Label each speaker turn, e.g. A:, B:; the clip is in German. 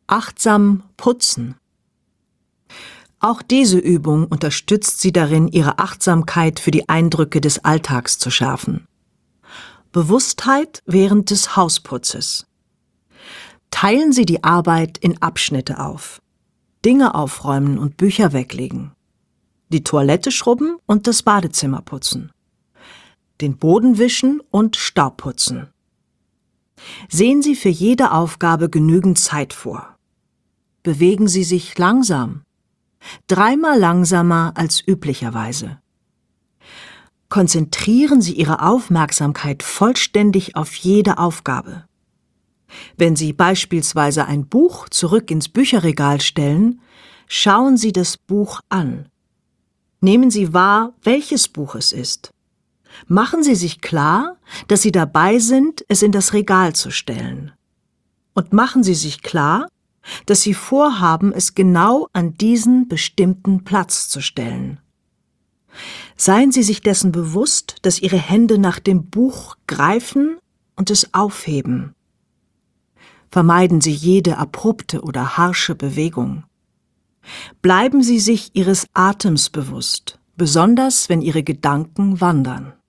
A: Achtsam putzen. Auch diese Übung unterstützt Sie darin, Ihre Achtsamkeit für die Eindrücke des Alltags zu schärfen. Bewusstheit während des Hausputzes. Teilen Sie die Arbeit in Abschnitte auf. Dinge aufräumen und Bücher weglegen. Die Toilette schrubben und das Badezimmer putzen. Den Boden wischen und Staub putzen. Sehen Sie für jede Aufgabe genügend Zeit vor. Bewegen Sie sich langsam. 3-mal langsamer als üblicherweise. Konzentrieren Sie Ihre Aufmerksamkeit vollständig auf jede Aufgabe. Wenn Sie beispielsweise ein Buch zurück ins Bücherregal stellen, schauen Sie das Buch an. Nehmen Sie wahr, welches Buch es ist. Machen Sie sich klar, dass Sie dabei sind, es in das Regal zu stellen. Und machen Sie sich klar, dass Sie vorhaben, es genau an diesen bestimmten Platz zu stellen. Seien Sie sich dessen bewusst, dass Ihre Hände nach dem Buch greifen und es aufheben. Vermeiden Sie jede abrupte oder harsche Bewegung. Bleiben Sie sich Ihres Atems bewusst, besonders wenn Ihre Gedanken wandern.